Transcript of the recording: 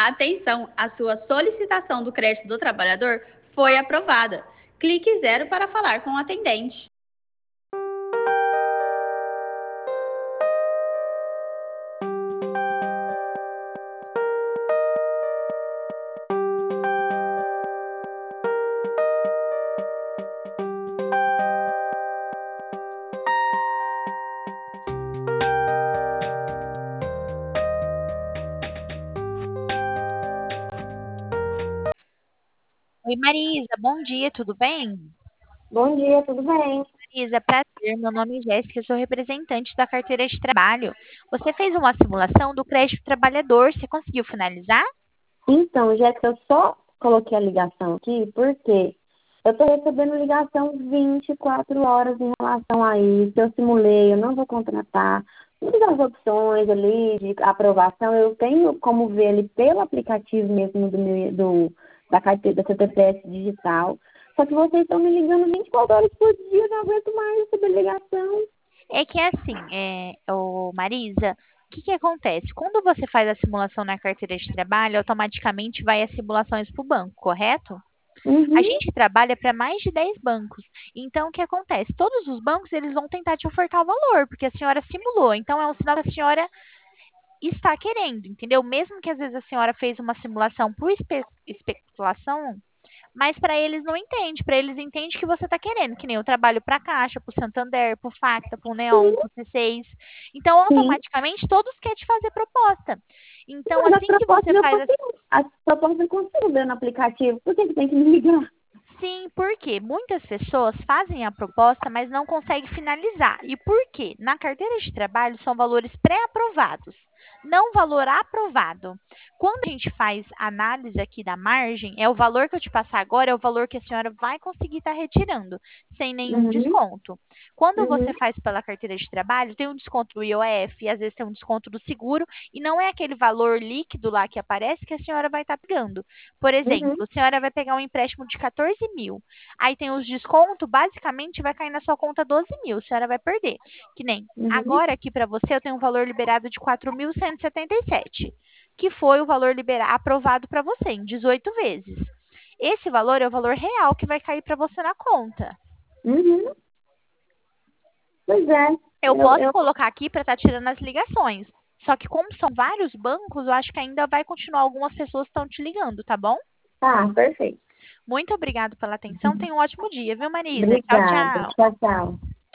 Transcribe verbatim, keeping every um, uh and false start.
Atenção, a sua solicitação do crédito do trabalhador foi aprovada. Clique zero para falar com o atendente. Oi, Marisa, bom dia, tudo bem? Bom dia, tudo bem? Marisa, prazer, meu nome é Jéssica, eu sou representante da carteira de trabalho. Você fez uma simulação do crédito trabalhador, você conseguiu finalizar? Então, Jéssica, eu só coloquei a ligação aqui porque eu estou recebendo ligação vinte e quatro horas em relação a isso. Eu simulei, eu não vou contratar. Todas as opções ali de aprovação, eu tenho como ver ali pelo aplicativo mesmo do, meu, do da carteira da C T P S digital. Só que vocês estão me ligando vinte e quatro horas por dia, eu não aguento mais receber ligação. É que é assim, é, ô, Marisa, o que que acontece? Quando você faz a simulação na carteira de trabalho, automaticamente vai as simulações para o banco, correto? A Uhum, gente trabalha para mais de dez bancos. Então, o que acontece? Todos os bancos, eles vão tentar te ofertar o valor, porque a senhora simulou. Então, é um sinal que a senhora está querendo, entendeu? Mesmo que às vezes a senhora fez uma simulação por espe especulação, mas para eles não entende. Para eles entende que você está querendo, que nem eu trabalho para a Caixa, para o Santander, para o Facta, para o Neon, para o C seis. Então, sim. automaticamente, todos querem te fazer proposta. Então, Mas as assim que você propostas eu faz a consigo, as propostas eu consigo ver no aplicativo. Por que que tem que me ligar? Sim, porque muitas pessoas fazem a proposta, mas não conseguem finalizar. E por quê? Na carteira de trabalho são valores pré-aprovados, não valor aprovado. Quando a gente faz análise aqui da margem, é o valor que eu te passar agora, é o valor que a senhora vai conseguir estar retirando, sem nenhum Uhum, desconto. Quando uhum, você faz pela carteira de trabalho, tem um desconto do I O F, às vezes tem um desconto do seguro, e não é aquele valor líquido lá que aparece que a senhora vai estar pegando. Por exemplo, uhum, a senhora vai pegar um empréstimo de quatorze mil. Aí tem os descontos, basicamente vai cair na sua conta doze mil. A senhora vai perder. Que nem uhum, agora aqui para você, eu tenho um valor liberado de quatro mil cento e setenta e sete, que foi o valor liberado, aprovado para você em dezoito vezes. Esse valor é o valor real que vai cair para você na conta. uhum. Pois é, Eu eu, posso eu, colocar aqui para estar tirando as ligações. Só que como são vários bancos, eu acho que ainda vai continuar algumas pessoas estão te ligando, tá bom? tá, perfeito. Muito obrigada pela atenção. Tenha um ótimo dia, viu, Marisa? Tchau, Obrigada. tchau. Tchau, tchau.